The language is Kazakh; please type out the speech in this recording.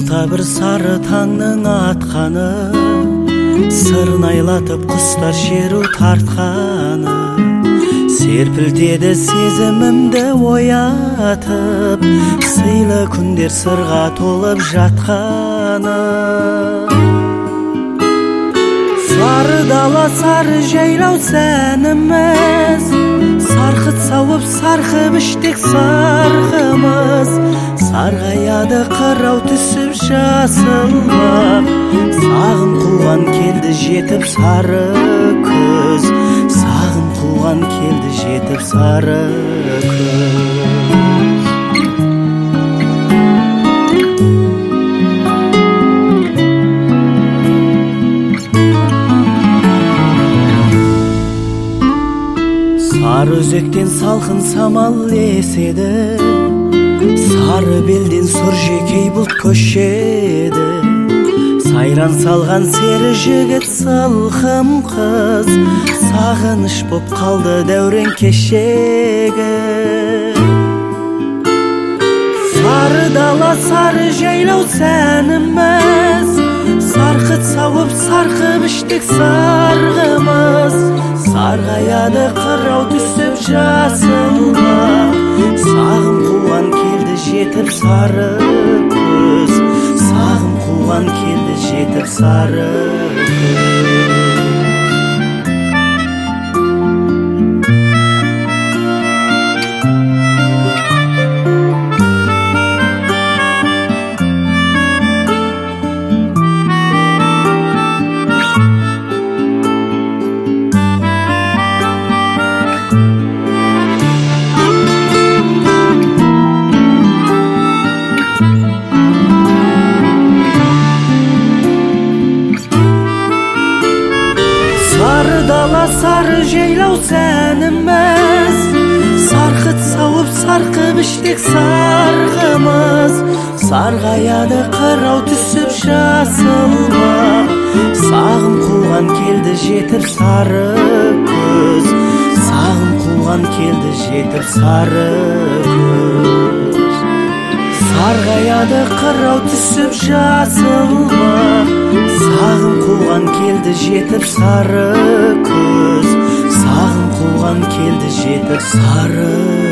алыста бір сары таңның атқаны, сырнайлатып құстар шеру тартқаны, серпілтеді сезімімді оятып, сыйлы күндер сырға толып жатқаны. Сары дала, сары жайлау сәніміз, сарқыт сауып сарқып іштек сарқымыз, сарғаяды қырау түсіп жасылмақ, сағым қуған келді жетіп сары күз, сағым қуған келді жетіп сары күз. Сары өзектен салқын самал еседі, сары белден сұр жекей бұлт көшеді, сайран салған сері жігіт сылқым қыз, сағыныш боп қалды дәурен кешегі. Сары дала, сары жайлау сәніміз, сарқыт сауып сарқып іштек сарғымыз, сарғаяды қырау түсіп жасылмақ, сағым қуған келді жетіп сары күз, сағым қуған келді жетіп сары күз. Сары дала, сары жайлау сәніміз, сарқыт сауып сарқып іштек сарғымыз, сарғаяды қырау түсіп жасылмақ, сағым қуған келді жетіп сары күз, сағым қуған келді жетіп сары күз. Сарғаяды қырау түсіп жасылмақ, сағым қуған келді жетіп сары күз, сағым қуған келді жетіп сары